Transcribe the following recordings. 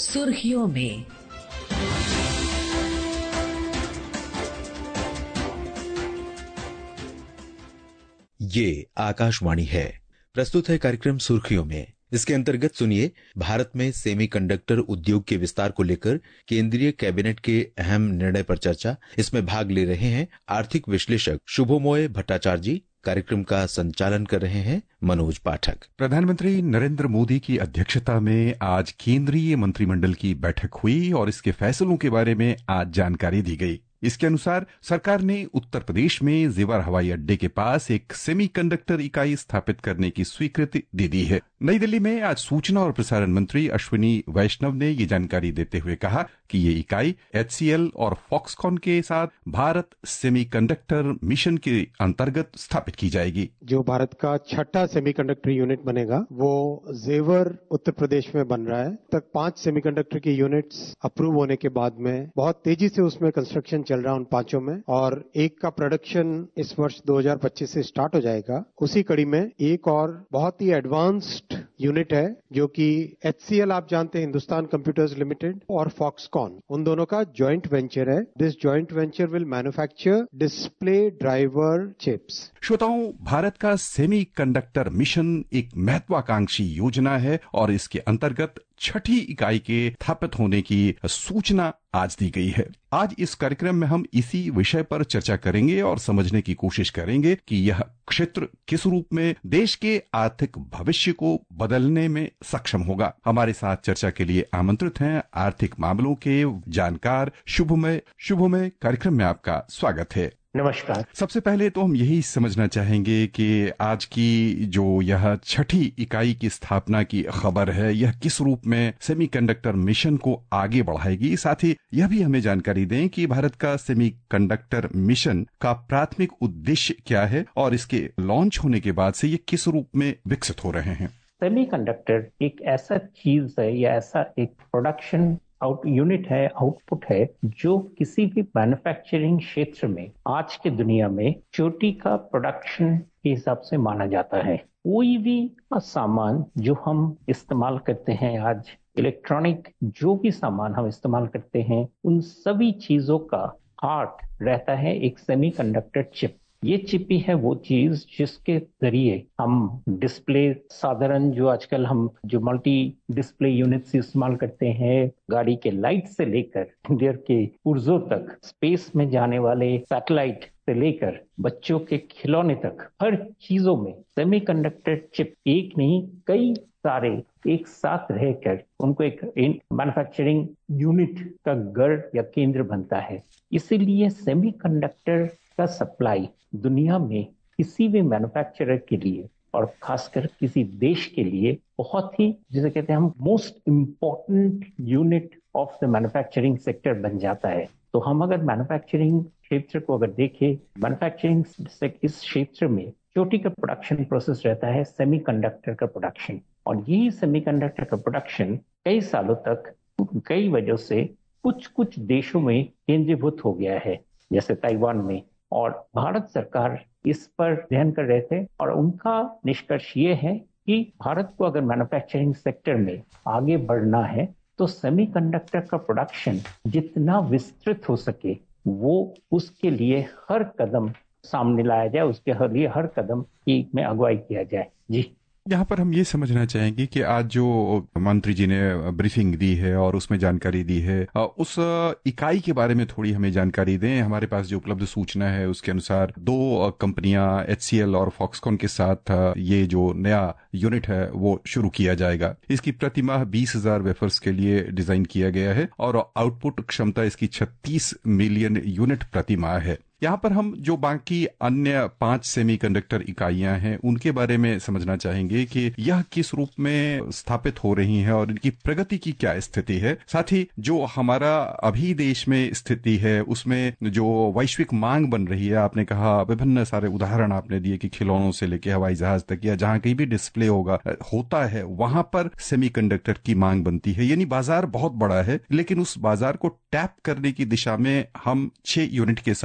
सुर्खियों में। ये आकाशवाणी है। प्रस्तुत है कार्यक्रम सुर्खियों में। इसके अंतर्गत सुनिए, भारत में सेमीकंडक्टर उद्योग के विस्तार को लेकर केंद्रीय कैबिनेट के अहम निर्णय पर चर्चा। इसमें भाग ले रहे हैं आर्थिक विश्लेषक शुभोमोय भट्टाचार्य जी। कार्यक्रम का संचालन कर रहे हैं मनोज पाठक। प्रधानमंत्री नरेंद्र मोदी की अध्यक्षता में आज केंद्रीय मंत्रिमंडल की बैठक हुई और इसके फैसलों के बारे में आज जानकारी दी गई। इसके अनुसार सरकार ने उत्तर प्रदेश में जेवर हवाई अड्डे के पास एक सेमीकंडक्टर इकाई स्थापित करने की स्वीकृति दे दी है। नई दिल्ली में आज सूचना और प्रसारण मंत्री अश्विनी वैष्णव ने ये जानकारी देते हुए कहा कि ये इकाई HCL और फॉक्सकॉन के साथ भारत सेमीकंडक्टर मिशन के अंतर्गत स्थापित की जाएगी। जो भारत का छठा सेमीकंडक्टर यूनिट बनेगा वो जेवर उत्तर प्रदेश में बन रहा है। तक 5 सेमीकंडक्टर की यूनिट्स अप्रूव होने के बाद में बहुत तेजी से उसमें कंस्ट्रक्शन चल रहा है उन 5 में, और एक का प्रोडक्शन इस वर्ष 2025 से स्टार्ट हो जाएगा। उसी कड़ी में एक और बहुत ही एडवांस्ड यूनिट है जो कि HCL आप जानते हैं, हिंदुस्तान कंप्यूटर्स लिमिटेड, और फॉक्सकॉन, उन दोनों का जॉइंट वेंचर है। This joint venture will manufacture display driver chips. श्रोताओं, भारत का सेमीकंडक्टर मिशन एक महत्वाकांक्षी योजना है और इसके अंतर्गत छठी इकाई के स्थापित होने की सूचना आज दी गई है। आज इस कार्यक्रम में हम इसी विषय पर चर्चा करेंगे और समझने की कोशिश करेंगे कि यह क्षेत्र किस रूप में देश के आर्थिक भविष्य को बदलने में सक्षम होगा। हमारे साथ चर्चा के लिए आमंत्रित हैं आर्थिक मामलों के जानकार शुभोमय। कार्यक्रम में आपका स्वागत है। नमस्कार। सबसे पहले तो हम यही समझना चाहेंगे कि आज की जो यह छठी इकाई की स्थापना की खबर है, यह किस रूप में सेमीकंडक्टर मिशन को आगे बढ़ाएगी। साथ ही यह भी हमें जानकारी दें कि भारत का सेमीकंडक्टर मिशन का प्राथमिक उद्देश्य क्या है और इसके लॉन्च होने के बाद से ये किस रूप में विकसित हो रहे हैं। सेमीकंडक्टर एक ऐसा चीज है या ऐसा एक प्रोडक्शन यूनिट है, आउटपुट है, जो किसी भी मैन्युफैक्चरिंग क्षेत्र में आज के दुनिया में चोटी का प्रोडक्शन के हिसाब से माना जाता है। कोई भी सामान जो हम इस्तेमाल करते हैं आज, इलेक्ट्रॉनिक जो भी सामान हम इस्तेमाल करते हैं, उन सभी चीजों का हार्ट रहता है एक सेमीकंडक्टर चिप। ये चिप ही है वो चीज जिसके जरिए हम डिस्प्ले, साधारण जो आजकल हम जो मल्टी डिस्प्ले यूनिट्स इस्तेमाल करते हैं, गाड़ी के लाइट से लेकर इंडिया के पुर्जों तक, स्पेस में जाने वाले सैटेलाइट से लेकर बच्चों के खिलौने तक, हर चीजों में सेमीकंडक्टर चिप एक नहीं कई सारे एक साथ रहकर उनको एक मैन्युफैक्चरिंग यूनिट का गढ़ या केंद्र बनता है। इसीलिए सेमीकंडक्टर का सप्लाई दुनिया में किसी भी मैन्युफैक्चरर के लिए और खासकर किसी देश के लिए बहुत ही, जिसे कहते हैं हम, most important unit of the manufacturing sector बन जाता है। तो हम अगर मैन्युफैक्चरिंग क्षेत्र को अगर देखें, मैन्युफैक्चरिंग इस क्षेत्र में चोटी का प्रोडक्शन प्रोसेस रहता है सेमीकंडक्टर का प्रोडक्शन, और यही सेमीकंडक्टर का प्रोडक्शन कई सालों तक कई वजह से कुछ देशों में केंद्रीभूत हो गया है, जैसे ताइवान में, और भारत सरकार इस पर ध्यान कर रहे थे। और उनका निष्कर्ष ये है कि भारत को अगर मैन्युफैक्चरिंग सेक्टर में आगे बढ़ना है तो सेमीकंडक्टर का प्रोडक्शन जितना विस्तृत हो सके वो उसके लिए हर कदम सामने लाया जाए, उसके लिए हर कदम की में अगुवाई किया जाए। जी, यहाँ पर हम ये समझना चाहेंगे कि आज जो मंत्री जी ने ब्रीफिंग दी है और उसमें जानकारी दी है, उस इकाई के बारे में थोड़ी हमें जानकारी दें। हमारे पास जो उपलब्ध सूचना है उसके अनुसार 2 कंपनियां HCL और फॉक्सकॉन के साथ ये जो नया यूनिट है वो शुरू किया जाएगा। इसकी प्रतिमाह 20,000 वेफर्स के लिए डिजाइन किया गया है और आउटपुट क्षमता इसकी 36 मिलियन यूनिट प्रतिमाह है। यहाँ पर हम जो बाकी अन्य 5 सेमीकंडक्टर इकाइयां हैं उनके बारे में समझना चाहेंगे कि यह किस रूप में स्थापित हो रही हैं और इनकी प्रगति की क्या स्थिति है। साथ ही जो हमारा अभी देश में स्थिति है उसमें जो वैश्विक मांग बन रही है, आपने कहा विभिन्न सारे उदाहरण आपने दिए कि खिलौनों से लेके हवाई जहाज तक या जहां कहीं भी डिस्प्ले होता है वहां पर सेमीकंडक्टर की मांग बनती है। यानी बाजार बहुत बड़ा है, लेकिन उस बाजार को टैप करने की दिशा में हम 6 यूनिट के साथ कहां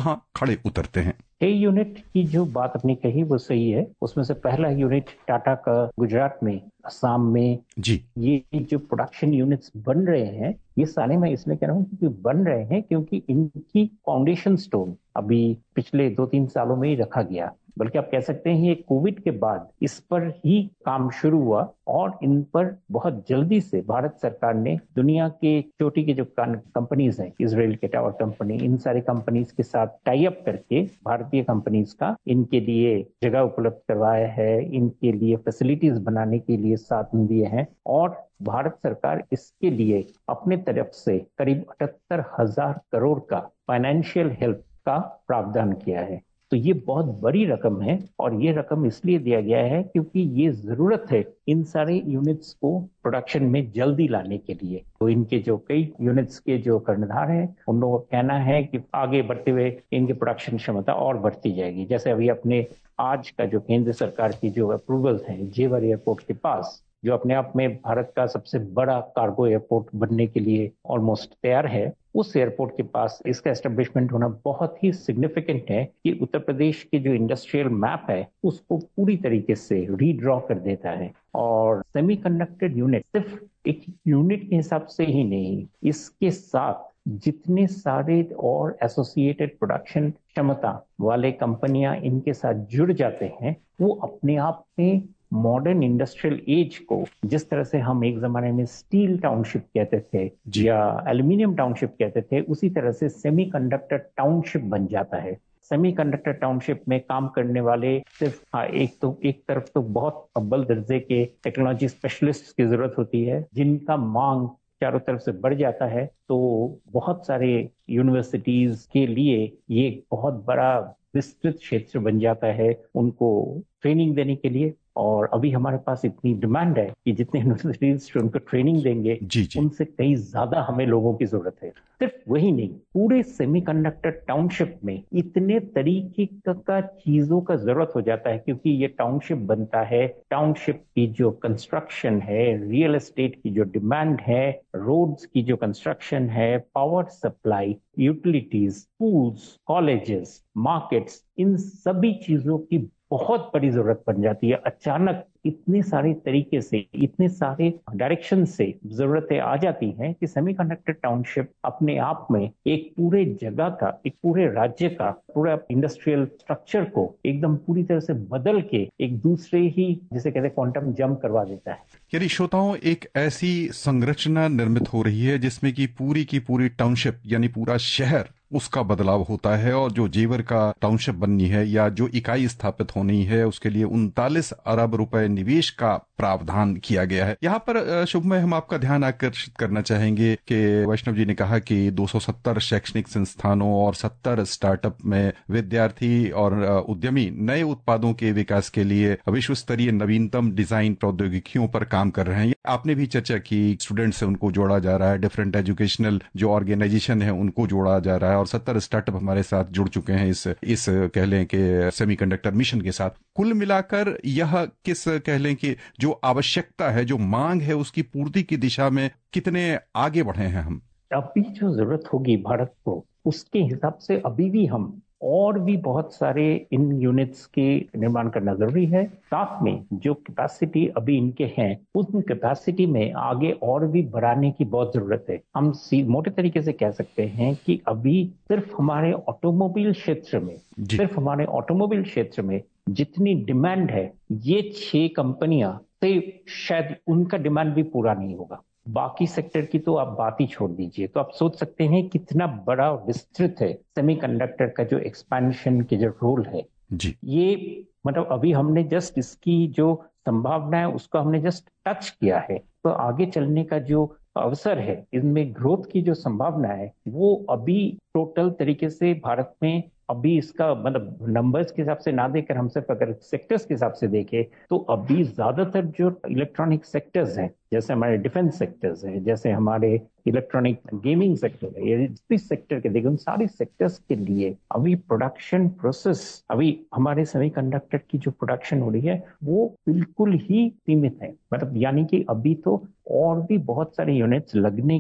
कहाँ खड़े उतरते हैं? 6 यूनिट की जो बात आपने कही वो सही है। उसमें से पहला यूनिट टाटा का गुजरात में, असम में जी। ये जो प्रोडक्शन यूनिट्स बन रहे हैं, ये सारे मैं इसलिए कह रहा हूँ क्योंकि बन रहे हैं क्योंकि इनकी फाउंडेशन स्टोन अभी पिछले 2-3 सालों में ही रखा गया। बल्कि आप कह सकते हैं ये कोविड के बाद इस पर ही काम शुरू हुआ और इन पर बहुत जल्दी से भारत सरकार ने दुनिया के चोटी के जो कंपनीज हैं, इजराइल के टावर कंपनी, इन सारी कंपनीज के साथ टाई अप करके भारतीय कंपनीज का इनके लिए जगह उपलब्ध करवाया है, इनके लिए फैसिलिटीज बनाने के लिए साथ दिए हैं और भारत सरकार इसके लिए अपने तरफ से करीब 78,000 करोड़ का फाइनेंशियल हेल्प का प्रावधान किया है। तो ये बहुत बड़ी रकम है और ये रकम इसलिए दिया गया है क्योंकि ये जरूरत है इन सारे यूनिट्स को प्रोडक्शन में जल्दी लाने के लिए। तो इनके जो कई यूनिट्स के जो कर्णधार हैं उन लोगों का कहना है कि आगे बढ़ते हुए इनकी प्रोडक्शन क्षमता और बढ़ती जाएगी। जैसे अभी अपने आज का जो केंद्र सरकार की जो अप्रूवल्स हैं, जेवर एयरपोर्ट के पास, जो अपने आप में भारत का सबसे बड़ा कार्गो एयरपोर्ट बनने के लिए ऑलमोस्ट तैयार है, उस एयरपोर्ट के पास इसका एस्टेब्लिशमेंट होना बहुत ही सिग्निफिकेंट है कि उत्तर प्रदेश के जो इंडस्ट्रियल मैप है उसको पूरी तरीके से रीड्रॉ कर देता है। और सेमीकंडक्टर यूनिट सिर्फ एक यूनिट के हिसाब से ही नहीं, इसके साथ जितने सारे और एसोसिएटेड प्रोडक्शन क्षमता वाले कंपनियां इनके साथ जुड़ जाते हैं, वो अपने आप में मॉडर्न इंडस्ट्रियल एज को, जिस तरह से हम एक जमाने में स्टील टाउनशिप कहते थे या एल्यूमिनियम टाउनशिप कहते थे, उसी तरह से सेमीकंडक्टर टाउनशिप बन जाता है। सेमीकंडक्टर टाउनशिप में काम करने वाले सिर्फ एक तरफ तो बहुत अव्वल दर्जे के टेक्नोलॉजी स्पेशलिस्ट की जरूरत होती है जिनका मांग चारों तरफ से बढ़ जाता है, तो बहुत सारे यूनिवर्सिटीज के लिए ये बहुत बड़ा विस्तृत क्षेत्र बन जाता है उनको ट्रेनिंग देने के लिए। और अभी हमारे पास इतनी डिमांड है कि जितने यूनिवर्सिटीज उनको ट्रेनिंग देंगे उनसे कई ज्यादा हमें लोगों की जरूरत है। सिर्फ वही नहीं, पूरे सेमीकंडक्टर टाउनशिप में इतने तरीके का चीजों का जरूरत हो जाता है क्योंकि ये टाउनशिप बनता है। टाउनशिप की जो कंस्ट्रक्शन है, रियल एस्टेट की जो डिमांड है, रोड्स की जो कंस्ट्रक्शन है, power supply, utilities, schools, colleges, markets, इन सभी चीजों की बहुत बड़ी जरूरत बन जाती है। अचानक इतने सारे तरीके से, इतने सारे डायरेक्शन से जरूरतें आ जाती हैं कि सेमीकंडक्टर टाउनशिप अपने आप में एक पूरे जगह का, एक पूरे राज्य का पूरा इंडस्ट्रियल स्ट्रक्चर को एकदम पूरी तरह से बदल के एक दूसरे ही, जिसे कहते हैं, क्वांटम जंप करवा देता है। यानी श्रोताओं, एक ऐसी संरचना निर्मित हो रही है जिसमें की पूरी टाउनशिप यानी पूरा शहर उसका बदलाव होता है और जो जेवर का टाउनशिप बननी है या जो इकाई स्थापित होनी है उसके लिए 39 अरब रुपए निवेश का प्रावधान किया गया है। यहाँ पर शुभमय, हम आपका ध्यान आकर्षित करना चाहेंगे कि वैष्णव जी ने कहा कि 270 शैक्षणिक संस्थानों और 70 स्टार्टअप में विद्यार्थी और उद्यमी नए उत्पादों के विकास के लिए विश्व स्तरीय नवीनतम डिजाइन प्रौद्योगिकियों पर काम कर रहे हैं। आपने भी चर्चा की, स्टूडेंट से उनको जोड़ा जा रहा है, डिफरेंट एजुकेशनल जो ऑर्गेनाइजेशन है उनको जोड़ा जा रहा है और 70 स्टार्टअप हमारे साथ जुड़ चुके हैं इस कह लें कि सेमीकंडक्टर मिशन के साथ। कुल मिलाकर यह किस कह लें कि जो आवश्यकता है, जो मांग है, उसकी पूर्ति की दिशा में कितने आगे बढ़े हैं हम? अभी जो जरूरत होगी भारत को, उसके हिसाब से अभी भी हम और भी बहुत सारे इन यूनिट्स के निर्माण करना जरूरी है। साथ में जो कैपेसिटी अभी इनके हैं, उस कैपेसिटी में आगे और भी बढ़ाने की बहुत जरूरत है। हम मोटे तरीके से कह सकते हैं कि अभी सिर्फ हमारे ऑटोमोबाइल क्षेत्र में जितनी डिमांड है, ये 6 कंपनियां से शायद उनका डिमांड भी पूरा नहीं होगा। बाकी सेक्टर की तो आप बात ही छोड़ दीजिए। तो आप सोच सकते हैं कितना बड़ा विस्तृत है सेमीकंडक्टर का जो एक्सपेंशन के जो रोल है जी। ये मतलब अभी हमने जस्ट इसकी जो संभावना है उसको हमने जस्ट टच किया है। तो आगे चलने का जो अवसर है, इनमें ग्रोथ की जो संभावना है, वो अभी टोटल तरीके से भारत में अभी इसका मतलब नंबर्स के हिसाब से ना देकर हम सिर्फ अगर सेक्टर्स के हिसाब से देखें तो अभी ज्यादातर जो इलेक्ट्रॉनिक सेक्टर्स हैं, जैसे हमारे डिफेंस सेक्टर्स हैं, जैसे हमारे इलेक्ट्रॉनिक गेमिंग सेक्टर है, ये जिस सेक्टर के देखें उन सारे सेक्टर्स के लिए अभी प्रोडक्शन प्रोसेस, अभी हमारे सेमीकंडक्टर की जो प्रोडक्शन हो रही है वो बिल्कुल ही सीमित है। मतलब यानी कि अभी तो और भी बहुत सारे यूनिट्स लगने के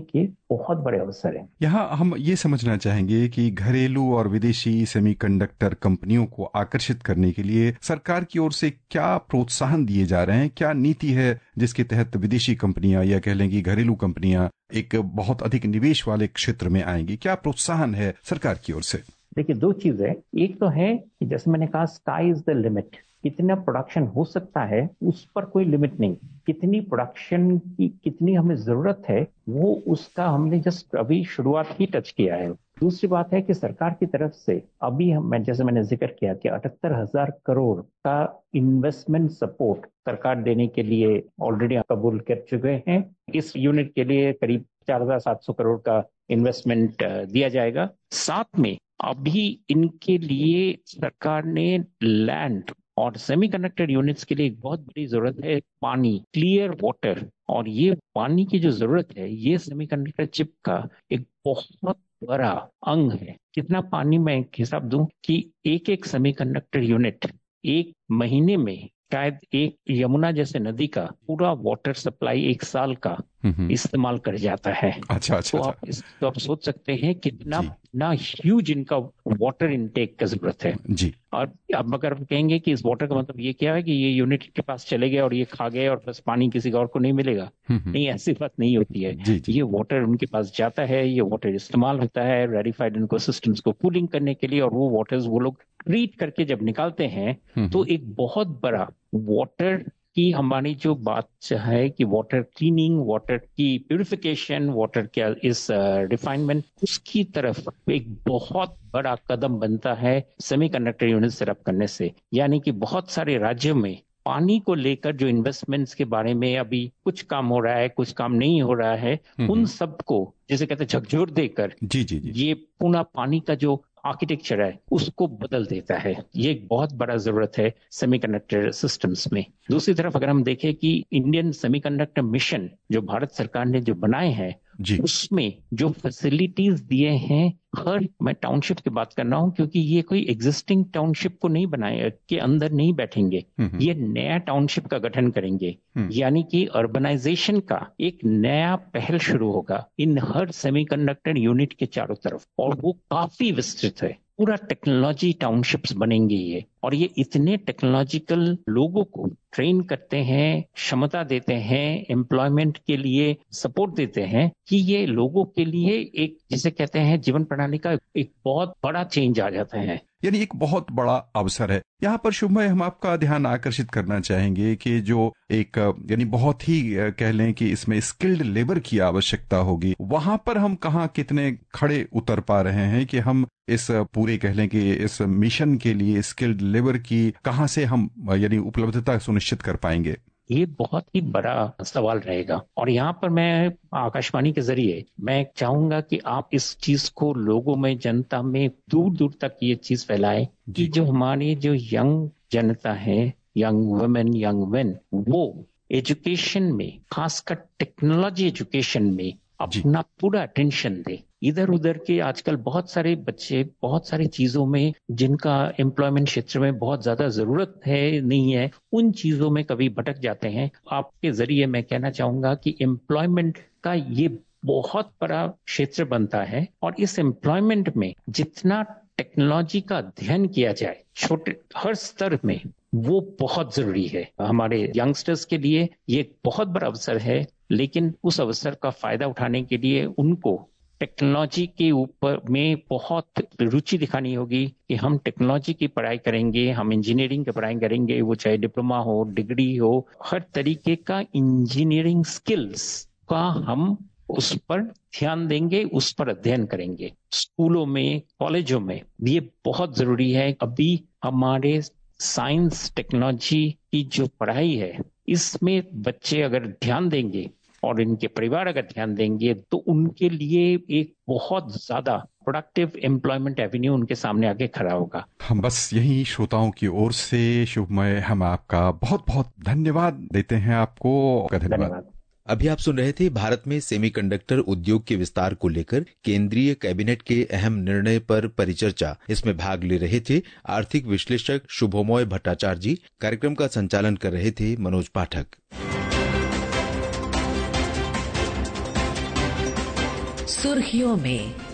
बहुत बड़े अवसर हैं। यहाँ हम ये समझना चाहेंगे कि घरेलू और विदेशी सेमीकंडक्टर कंपनियों को आकर्षित करने के लिए सरकार की ओर से क्या प्रोत्साहन दिए जा रहे हैं, क्या नीति है जिसके तहत विदेशी कंपनियां या कह लें कि घरेलू कंपनियां एक बहुत अधिक निवेश वाले क्षेत्र में आएंगी, क्या प्रोत्साहन है सरकार की ओर से? देखिए, दो चीज है। एक तो है कि जैसे मैंने कहा, स्काई इज द लिमिट। कितना प्रोडक्शन हो सकता है उस पर कोई लिमिट नहीं। कितनी प्रोडक्शन की कितनी हमें जरूरत है वो उसका हमने जस्ट अभी शुरुआत ही टच किया है। दूसरी बात है कि सरकार की तरफ से अभी जैसे मैंने जिक्र किया कि 78,000 करोड़ का इन्वेस्टमेंट सपोर्ट सरकार देने के लिए ऑलरेडी कबूल कर चुके हैं। इस यूनिट के लिए करीब 4,700 करोड़ का इन्वेस्टमेंट दिया जाएगा। साथ में अभी इनके लिए सरकार ने लैंड और सेमीकंडक्टर यूनिट्स के लिए एक बहुत बड़ी जरूरत है पानी, क्लियर वाटर। और ये पानी की जो जरूरत है ये सेमीकंडक्टर चिप का एक बहुत बड़ा अंग है। कितना पानी मैं एक हिसाब दूं कि एक एक सेमीकंडक्टर यूनिट एक महीने में शायद एक यमुना जैसे नदी का पूरा वाटर सप्लाई एक साल का इस्तेमाल कर जाता है। अच्छा। तो आप सोच सकते हैं कितना ना ह्यूज इनका वाटर इनटेक का जरूरत है जी। और अब अगर हम कहेंगे कि इस वाटर का मतलब ये क्या है कि ये यूनिट के पास चले गए और ये खा गए और बस पानी किसी और को नहीं मिलेगा, नहीं, ऐसी बात नहीं होती है। जी। ये वाटर उनके पास जाता है, ये वाटर इस्तेमाल होता है रेडिफाइड इनको सिस्टम्स को कूलिंग करने के लिए, और वो वाटर्स वो लोग ट्रीट करके जब निकालते हैं तो एक बहुत बड़ा वाटर की हमारी जो बात है कि वाटर क्लीनिंग, वाटर की प्यूरिफिकेशन, वाटर क्या इस रिफाइनमेंट, उसकी तरफ एक बहुत बड़ा कदम बनता है सेमीकंडक्टर यूनिट सेटअप करने से। यानी कि बहुत सारे राज्यों में पानी को लेकर जो इन्वेस्टमेंट्स के बारे में अभी कुछ काम हो रहा है, कुछ काम नहीं हो रहा है, उन सबको जैसे कहते हैं झकझोर देकर जी। ये पूरा पानी का जो आर्किटेक्चर है उसको बदल देता है। ये एक बहुत बड़ा जरूरत है सेमीकंडक्टर सिस्टम्स में। दूसरी तरफ अगर हम देखें कि इंडियन सेमीकंडक्टर मिशन जो भारत सरकार ने जो बनाए हैं उसमें जो फैसिलिटीज दिए हैं, हर मैं टाउनशिप की बात कर रहा हूं क्योंकि ये कोई एग्जिस्टिंग टाउनशिप को नहीं बनाए के अंदर नहीं बैठेंगे, ये नया टाउनशिप का गठन करेंगे। यानी कि अर्बनाइजेशन का एक नया पहल शुरू होगा इन हर सेमीकंडक्टर यूनिट के चारों तरफ, और वो काफी विस्तृत है। पूरा टेक्नोलॉजी टाउनशिप्स बनेंगे ये, और ये इतने टेक्नोलॉजिकल लोगों को ट्रेन करते हैं, क्षमता देते हैं, एम्प्लॉयमेंट के लिए सपोर्ट देते हैं कि ये लोगों के लिए एक जिसे कहते हैं जीवन प्रणाली का एक बहुत बड़ा चेंज आ जाता है। यानी एक बहुत बड़ा अवसर है। यहाँ पर शुभ हम आपका ध्यान आकर्षित करना चाहेंगे कि जो एक यानी बहुत ही कह लें कि इसमें स्किल्ड लेबर की आवश्यकता होगी, वहां पर हम कहाँ कितने खड़े उतर पा रहे हैं कि हम इस पूरे कह लें कि इस मिशन के लिए स्किल्ड लेबर की कहाँ से हम यानी उपलब्धता सुनिश्चित कर पाएंगे? ये बहुत ही बड़ा सवाल रहेगा, और यहाँ पर मैं आकाशवाणी के जरिए मैं चाहूंगा कि आप इस चीज को लोगों में, जनता में दूर दूर तक ये चीज फैलाएं कि जो हमारी जो यंग जनता है, यंग वुमेन, यंग मेन, वो एजुकेशन में, खासकर टेक्नोलॉजी एजुकेशन में अपना पूरा अटेंशन दे। इधर उधर के आजकल बहुत सारे बच्चे बहुत सारी चीजों में जिनका एम्प्लॉयमेंट क्षेत्र में बहुत ज्यादा जरूरत है नहीं है, उन चीजों में कभी भटक जाते हैं। आपके जरिए मैं कहना चाहूंगा कि एम्प्लॉयमेंट का ये बहुत बड़ा क्षेत्र बनता है, और इस एम्प्लॉयमेंट में जितना टेक्नोलॉजी का अध्ययन किया जाए छोटे हर स्तर में, वो बहुत जरूरी है। हमारे यंगस्टर्स के लिए ये एक बहुत बड़ा अवसर है, लेकिन उस अवसर का फायदा उठाने के लिए उनको टेक्नोलॉजी के ऊपर में बहुत रुचि दिखानी होगी कि हम टेक्नोलॉजी की पढ़ाई करेंगे, हम इंजीनियरिंग की पढ़ाई करेंगे, वो चाहे डिप्लोमा हो, डिग्री हो, हर तरीके का इंजीनियरिंग स्किल्स का हम उस पर ध्यान देंगे, उस पर अध्ययन करेंगे। स्कूलों में, कॉलेजों में ये बहुत जरूरी है। अभी हमारे साइंस टेक्नोलॉजी की जो पढ़ाई है इसमें बच्चे अगर ध्यान देंगे और इनके परिवार अगर ध्यान देंगे तो उनके लिए एक बहुत ज्यादा प्रोडक्टिव एम्प्लॉयमेंट एवेन्यू उनके सामने आके खड़ा होगा। हम बस यही श्रोताओं की ओर से शुभमय हम आपका बहुत बहुत धन्यवाद देते हैं। आपको धन्यवाद। अभी आप सुन रहे थे भारत में सेमीकंडक्टर उद्योग के विस्तार को लेकर केंद्रीय कैबिनेट के अहम निर्णय पर परिचर्चा। इसमें भाग ले रहे थे आर्थिक विश्लेषक शुभमय भट्टाचार्य जी। कार्यक्रम का संचालन कर रहे थे मनोज पाठक। सुर्खियों में।